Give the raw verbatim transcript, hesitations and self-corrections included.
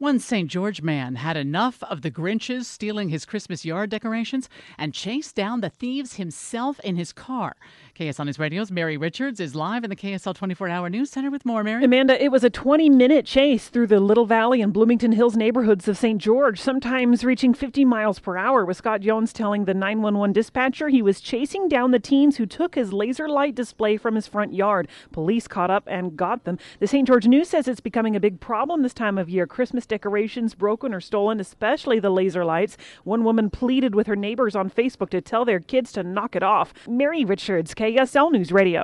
One Saint George man had enough of the Grinches stealing his Christmas yard decorations and chased down the thieves himself in his car. K S L News Radio's Mary Richards is live in the K S L twenty-four hour News Center with more. Mary? Amanda, it was a twenty-minute chase through the Little Valley and Bloomington Hills neighborhoods of Saint George, sometimes reaching fifty miles per hour, with Scott Jones telling the nine one one dispatcher he was chasing down the teens who took his laser light display from his front yard. Police caught up and got them. The Saint George News says it's becoming a big problem this time of year. Christmas decorations broken or stolen, especially the laser lights. One woman pleaded with her neighbors on Facebook to tell their kids to knock it off. Mary Richards, K S L News Radio.